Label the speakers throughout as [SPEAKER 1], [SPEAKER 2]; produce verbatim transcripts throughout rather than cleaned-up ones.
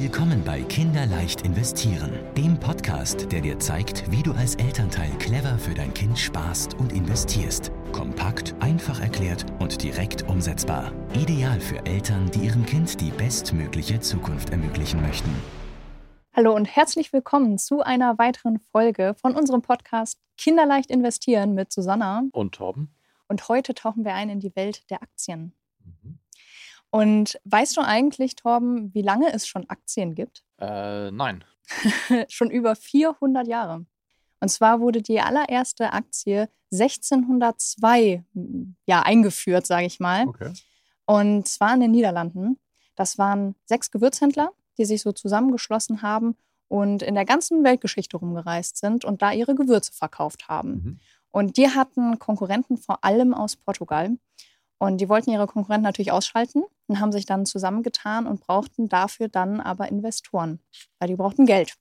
[SPEAKER 1] Willkommen bei Kinderleicht investieren, dem Podcast, der dir zeigt, wie du als Elternteil clever für dein Kind sparst und investierst. Kompakt, einfach erklärt und direkt umsetzbar. Ideal für Eltern, die ihrem Kind die bestmögliche Zukunft ermöglichen möchten.
[SPEAKER 2] Hallo und herzlich willkommen zu einer weiteren Folge von unserem Podcast Kinderleicht investieren mit Susanna
[SPEAKER 3] und Torben.
[SPEAKER 2] Und heute tauchen wir ein in die Welt der Aktien.
[SPEAKER 3] Mhm.
[SPEAKER 2] Und weißt du eigentlich, Torben, wie lange es schon Aktien gibt?
[SPEAKER 3] Äh, nein.
[SPEAKER 2] Schon über vierhundert Jahre. Und zwar wurde die allererste Aktie sechzehnhundertzwei ja, eingeführt, sage ich mal.
[SPEAKER 3] Okay.
[SPEAKER 2] Und zwar in den Niederlanden. Das waren sechs Gewürzhändler, die sich so zusammengeschlossen haben und in der ganzen Weltgeschichte rumgereist sind und da ihre Gewürze verkauft haben.
[SPEAKER 3] Mhm.
[SPEAKER 2] Und die hatten Konkurrenten vor allem aus Portugal. Und die wollten ihre Konkurrenten natürlich ausschalten und haben sich dann zusammengetan und brauchten dafür dann aber Investoren, weil die brauchten Geld.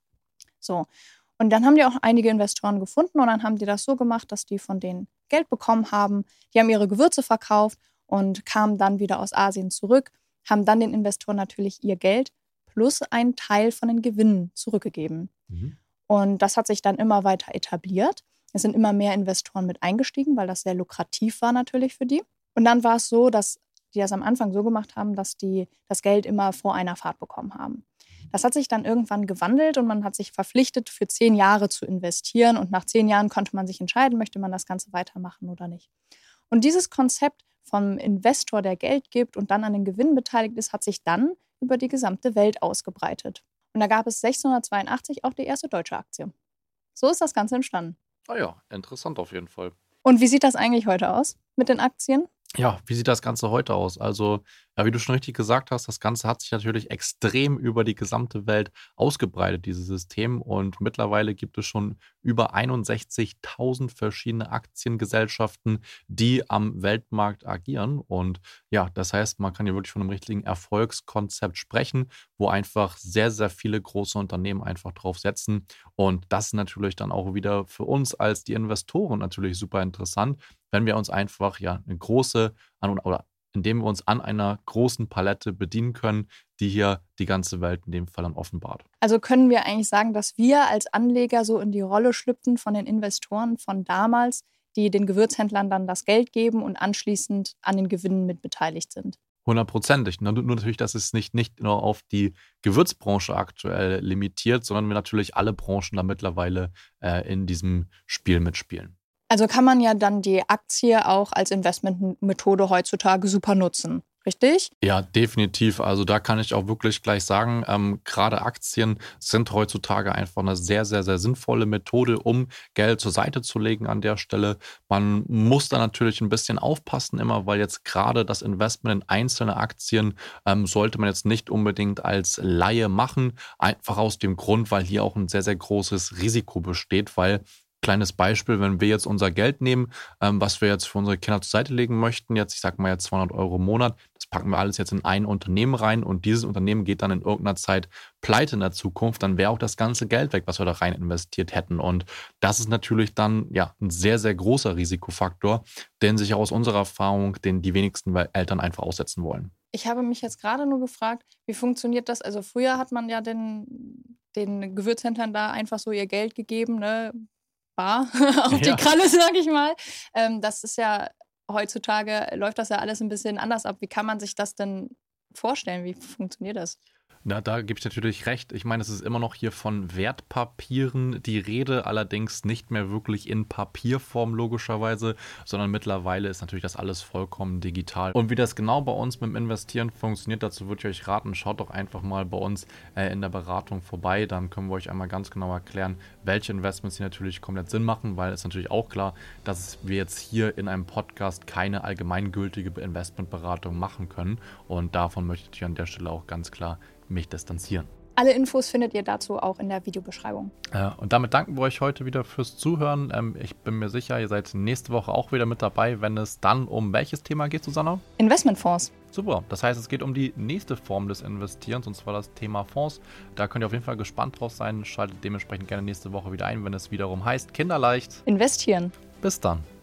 [SPEAKER 2] So. Und dann haben die auch einige Investoren gefunden und dann haben die das so gemacht, dass die von denen Geld bekommen haben. Die haben ihre Gewürze verkauft und kamen dann wieder aus Asien zurück, haben dann den Investoren natürlich ihr Geld plus einen Teil von den Gewinnen zurückgegeben.
[SPEAKER 3] Mhm.
[SPEAKER 2] Und das hat sich dann immer weiter etabliert. Es sind immer mehr Investoren mit eingestiegen, weil das sehr lukrativ war natürlich für die. Und dann war es so, dass die das am Anfang so gemacht haben, dass die das Geld immer vor einer Fahrt bekommen haben. Das hat sich dann irgendwann gewandelt und man hat sich verpflichtet, für zehn Jahre zu investieren. Und nach zehn Jahren konnte man sich entscheiden, möchte man das Ganze weitermachen oder nicht. Und dieses Konzept vom Investor, der Geld gibt und dann an den Gewinnen beteiligt ist, hat sich dann über die gesamte Welt ausgebreitet. Und da gab es sechzehnhundertzweiundachtzig auch die erste deutsche Aktie. So ist das Ganze entstanden.
[SPEAKER 3] Ah ja, interessant auf jeden Fall.
[SPEAKER 2] Und wie sieht das eigentlich heute aus mit den Aktien?
[SPEAKER 3] Ja, wie sieht das Ganze heute aus? Also, ja, wie du schon richtig gesagt hast, das Ganze hat sich natürlich extrem über die gesamte Welt ausgebreitet, dieses System. Und mittlerweile gibt es schon über einundsechzigtausend verschiedene Aktiengesellschaften, die am Weltmarkt agieren. Und ja, das heißt, man kann hier wirklich von einem richtigen Erfolgskonzept sprechen, wo einfach sehr, sehr viele große Unternehmen einfach drauf setzen. Und das ist natürlich dann auch wieder für uns als die Investoren natürlich super interessant, wenn wir uns einfach ja eine große, an, oder indem wir uns an einer großen Palette bedienen können, die hier die ganze Welt in dem Fall dann offenbart.
[SPEAKER 2] Also können wir eigentlich sagen, dass wir als Anleger so in die Rolle schlüpfen von den Investoren von damals, die den Gewürzhändlern dann das Geld geben und anschließend an den Gewinnen mit beteiligt sind?
[SPEAKER 3] Hundertprozentig. Nur natürlich, dass es nicht, nicht nur auf die Gewürzbranche aktuell limitiert, sondern wir natürlich alle Branchen da mittlerweile äh, in diesem Spiel mitspielen.
[SPEAKER 2] Also kann man ja dann die Aktie auch als Investmentmethode heutzutage super nutzen, richtig?
[SPEAKER 3] Ja, definitiv. Also da kann ich auch wirklich gleich sagen, ähm, gerade Aktien sind heutzutage einfach eine sehr, sehr, sehr sinnvolle Methode, um Geld zur Seite zu legen an der Stelle. Man muss da natürlich ein bisschen aufpassen immer, weil jetzt gerade das Investment in einzelne Aktien ähm, sollte man jetzt nicht unbedingt als Laie machen. Einfach aus dem Grund, weil hier auch ein sehr, sehr großes Risiko besteht, weil kleines Beispiel, wenn wir jetzt unser Geld nehmen, ähm, was wir jetzt für unsere Kinder zur Seite legen möchten, jetzt, ich sag mal jetzt zweihundert Euro im Monat, das packen wir alles jetzt in ein Unternehmen rein und dieses Unternehmen geht dann in irgendeiner Zeit pleite in der Zukunft, dann wäre auch das ganze Geld weg, was wir da rein investiert hätten. Und das ist natürlich dann ja ein sehr, sehr großer Risikofaktor, den sich aus unserer Erfahrung den die wenigsten Eltern einfach aussetzen wollen.
[SPEAKER 2] Ich habe mich jetzt gerade nur gefragt, wie funktioniert das? Also früher hat man ja den, den Gewürzhändlern da einfach so ihr Geld gegeben, ne? Bar auf die
[SPEAKER 3] Ja.
[SPEAKER 2] Kralle, sag ich mal. Ähm, das ist ja, heutzutage läuft das ja alles ein bisschen anders ab. Wie kann man sich das denn vorstellen? Wie funktioniert das?
[SPEAKER 3] Na, da gebe ich natürlich recht. Ich meine, es ist immer noch hier von Wertpapieren die Rede, allerdings nicht mehr wirklich in Papierform logischerweise, sondern mittlerweile ist natürlich das alles vollkommen digital. Und wie das genau bei uns mit dem Investieren funktioniert, dazu würde ich euch raten, schaut doch einfach mal bei uns äh, in der Beratung vorbei. Dann können wir euch einmal ganz genau erklären, welche Investments hier natürlich komplett Sinn machen, weil es natürlich auch klar, dass wir jetzt hier in einem Podcast keine allgemeingültige Investmentberatung machen können. Und davon möchte ich an der Stelle auch ganz klar mich distanzieren.
[SPEAKER 2] Alle Infos findet ihr dazu auch in der Videobeschreibung.
[SPEAKER 3] Äh, und damit danken wir euch heute wieder fürs Zuhören. Ähm, ich bin mir sicher, ihr seid nächste Woche auch wieder mit dabei, wenn es dann um welches Thema geht, Susanna?
[SPEAKER 2] Investmentfonds.
[SPEAKER 3] Super, das heißt, es geht um die nächste Form des Investierens, und zwar das Thema Fonds. Da könnt ihr auf jeden Fall gespannt drauf sein. Schaltet dementsprechend gerne nächste Woche wieder ein, wenn es wiederum heißt Kinderleicht
[SPEAKER 2] Investieren.
[SPEAKER 3] Bis dann.